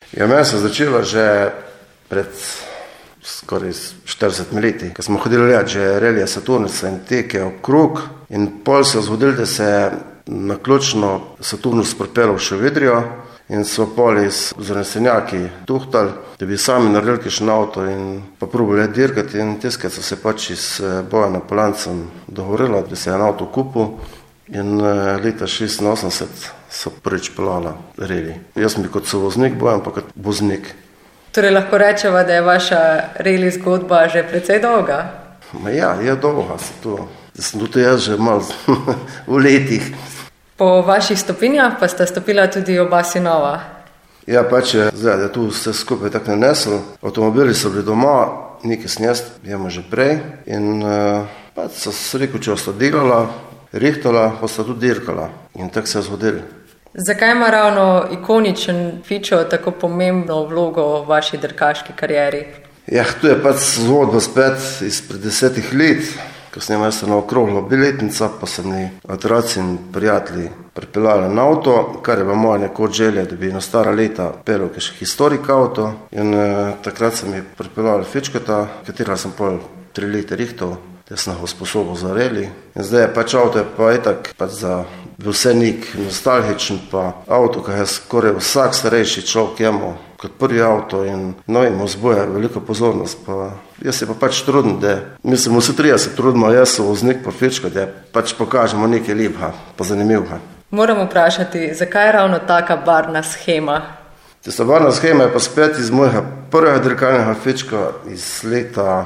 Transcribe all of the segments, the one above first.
Ja, meni se začelo že pred skoraj 40 leti, ko smo hodili gledati že relije Saturnisa in teke okrog, in pol se je zgodilo, da se je naključno Saturnus pripeljal še v Idrijo in so poli z zanesenjaki tuhtali, da bi sami naredili kakšen avto in pa probali dirkati, in tiskrat so se pač iz Bojana Polancem dogovorili, da se je en avto kupil, in leta 86 so prvič peljala reli. Jaz sem bil kot sovoznik, Bojan pa kot voznik. Torej lahko rečeva, da je vaša reli zgodba že precej dolga? Ja, je dolga. Sem tudi jaz že malo v letih. Po vaših stopinjah pa sta stopila tudi oba sinova. Ja, pač je zdaj, da je tu vse skupaj tako naneslo. Avtomobili so bili doma, nekaj sem jaz, jemo že prej, in pač so se rekel, če sta delala, rihtala, pa sta tudi dirkala, in tako se je zgodilo. Zakaj ima ravno ikoničen Fičo tako pomembno vlogo v vaši dirkaški karieri? Ja, tu je pač zgodba spet izpred 10 let, ko sem jaz na okroglo biletnica, pa sem mi otroci in prijatelji pripeljali na avto, kar je bila moja nekoč želja, da bi na stara leta peljal kakšen historik avto, in takrat sem mi pripeljali Fičkota, katera sem pol 3 leta rihtal, da sem ga sposobil za reli. In zdaj je pač avto, je pa etak pač za vse nek nostalgičen, pa avto, ki je skoraj vsak starejši človek imel kot prvi avto, in mu vzbuja veliko pozornost. Pa jaz se pa pač trudim, da mislim, vsi 30 trudimo, jaz sem voznik pa Fičko, da pač pokažemo nekaj lepega pa zanimivega. Moram vprašati, zakaj je ravno taka barvna shema? Tista barvna shema je pa spet iz mojega prvega dirkalnega Fička iz leta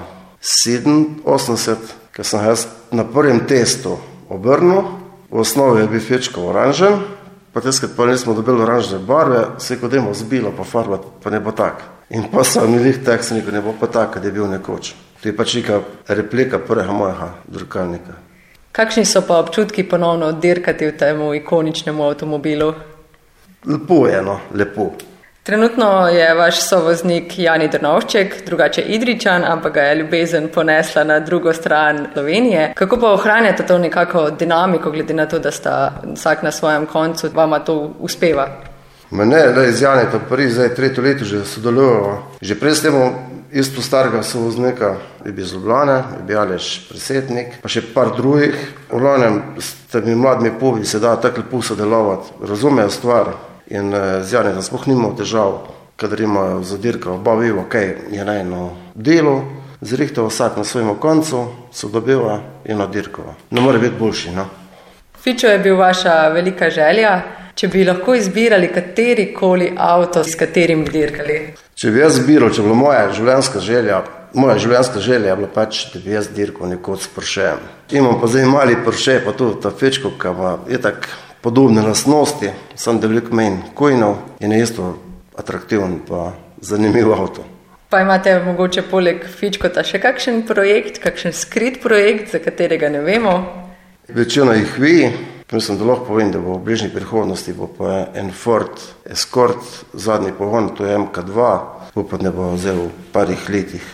87, ker sem jaz na prvem testu obrnil. V osnovi je bil Fičko oranžen, pa tiskrat pa nismo dobili oranžne barve, se kot dajmo zbilo pa farba, pa ne bo tak. In pa sem mi lih tak, sem rekel, ne bo pa tak, kad je bil nekoč. To je pač neka replika prvega mojega dirkalnika. Kakšni so pa občutki ponovno dirkati v temu ikoničnemu avtomobilu? Lepo je, no, lepo. Trenutno je vaš sovoznik Jani Drnovšček, drugače Idrijčan, ampak ga je ljubezen ponesla na drugo stran Slovenije. Kako pa ohranjate to nekako dinamiko, glede na to, da sta vsak na svojem koncu, vama to uspeva? Ne, z Jani to prvi, zdaj 3. leto že sodelujemo. Že prej s temu isto starega sovoznika je bil iz Ljubljane, je bil Aleš Presetnik, pa še par drugih. V glavnem s temi mladimi povi se da tako lepo sodelovati, razumejo stvar. In z Jani sploh nimamo težav, kadar imajo za dirko, oba vejo, kaj je na eno delo, zrihtava vsak na svojem koncu, so dobila eno dirkova. Ne more biti boljši, no. Fičo je bil vaša velika želja. Če bi lahko izbirali katerikoli avto, s katerim bi dirkali? Če bi jaz izbiral, če bi bila moja življenjska želja je bila pač, da bi jaz dirkal nekoč s Porschejem. Imam pa zdaj mali Porsche, pa tudi ta Fičko, ki je tak podobne lastnosti, sem da veliko manj kojnov in je isto atraktiven pa zanimiv avto. Pa imate mogoče poleg Fičkota še kakšen projekt, kakšen skrit projekt, za katerega ne vemo? Večina jih ve, mislim, da lahko povem, da bo v bližnji prihodnosti bo pa en Ford Escort, zadnji pogon, to je MK2, upam, da bo vzel v parih letih,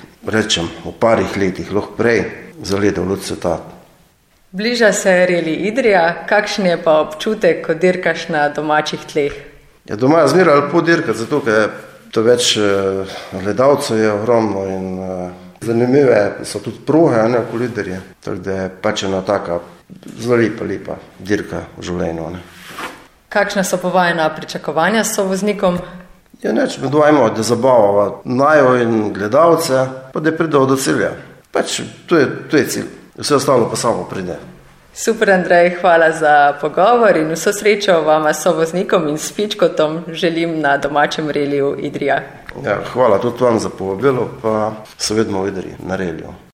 lahko prej, zaledal luč sveta. Bliža se reli Idrija, kakšen je pa občutek, ko dirkaš na domačih tleh? Ja, doma je zmeraj lepo dirkati, zato ker to več gledalcev je ogromno in zanimive so tudi proge, ne, okoli Idrije. Tako da je pač ena taka zelo lepa dirka v življenju. Ne. Kakšna so pa vajina pričakovanja s sovoznikom? Ja, neč me dvajmo, da zabavava najo in gledalce, pa da pridejo do cilja. Pač to je cilj. Vse ostalo pa samo pride. Super, Andrej, hvala za pogovor in vso srečo vama s sovoznikom in s Fičkotom želim na domačem reliju Idrija. Ja, hvala tudi vam za povabilo, pa se vidimo v Idriji na reliju.